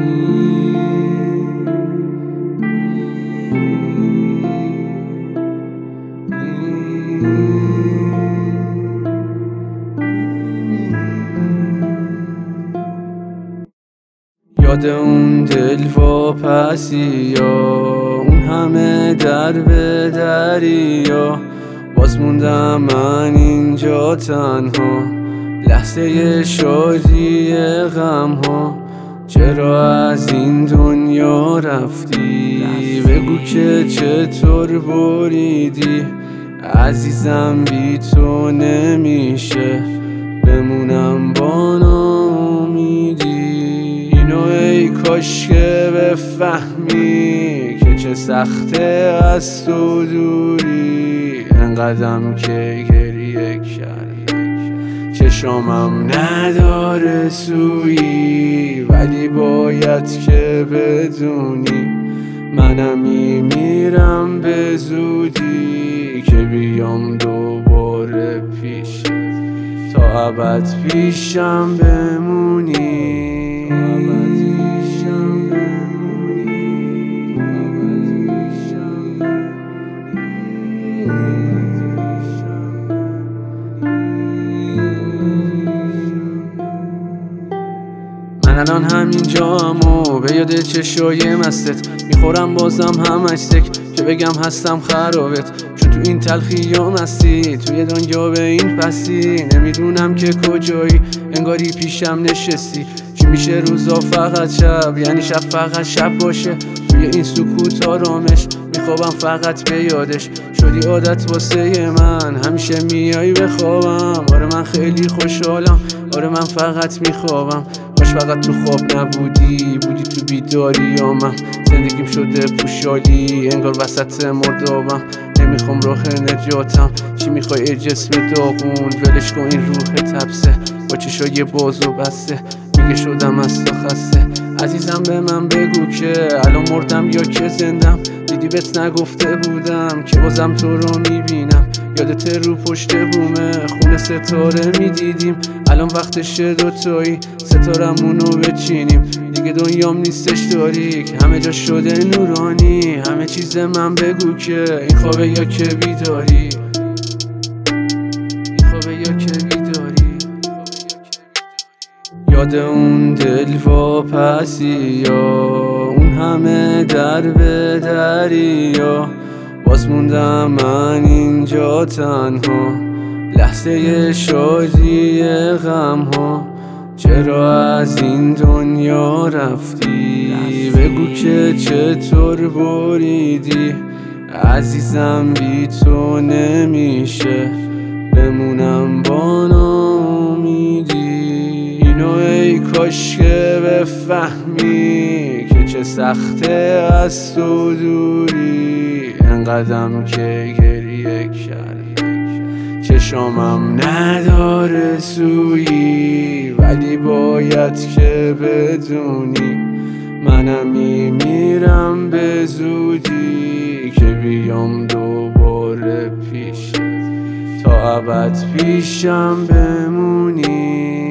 یاد اون دل واپسی یا اون همه در به دریا، باز موندم من اینجا تنها، لحظه شادی غم ها. چرا از این دنیا رفتی؟ بگو که چطور بریدی؟ عزیزم بی تو نمیشه بمونم با ناامیدی. اینو ای کاش که بفهمی که چه سخته از تو دوری، انقدرم که گریه کردی چشامم نداره سویی، ولی باید که بدونی منم میمیرم به زودی، که بیام دوباره پیش تا ابد پیشم بمونی. من الان همینجام و به یاد چشای مستت میخورم بازم همش سک که بگم هستم خرابت، چون تو این تلخیام هستی توی دنیا به این پسی. نمیدونم که کجایی، انگاری پیشم نشستی. چی میشه روزا فقط شب، یعنی شب فقط شب باشه؟ توی این سکوت آرامش میخوابم فقط به یادش. شدی عادت واسه من، همیشه میای بخوابم. آره من خیلی خوشحالم، آره من فقط میخوابم. کاش فقط تو خواب نبودی، بودی تو بیداریامم. زندگیم شده پوشالی، انگار وسط مردابم. نمیخوام راه نجاتم، چی میخوای ای جسم داغون؟ ولش کن این روح تبسه با چشای باز و بسته، میگه شدم از تو خسته. عزیزم به من بگو که الان مردم یا که زندم؟ دیدی بهت نگفته بودم که بازم تو رو میبینم. یادت رو پشت بومه خونه ستاره میدیدیم، الان وقتشه دوتایی ستارمونو بچینیم. دیگه دنیام نیستش تاریک، همه جا شده نورانی. همه چیز من بگو که این خوابه یا که بیداری، این خوابه یا که بیداری. یاد اون دل واپسی یا اون همه در به دریا، باز موندم من اینجا تنها، لحظه شادی غم ها. چرا از این دنیا رفتی؟ بگو که چطور بریدی؟ عزیزم بی تو نمیشه بمونم با ناامیدی. اینو ای کاش که بفهمی که چه سخته از تو دوری، انقدرم که گریه کردی چشامم نداره سویی، ولی باید که بدونی منم میمیرم به زودی، که بیام دوباره پیش تا ابد پیشم بمونی.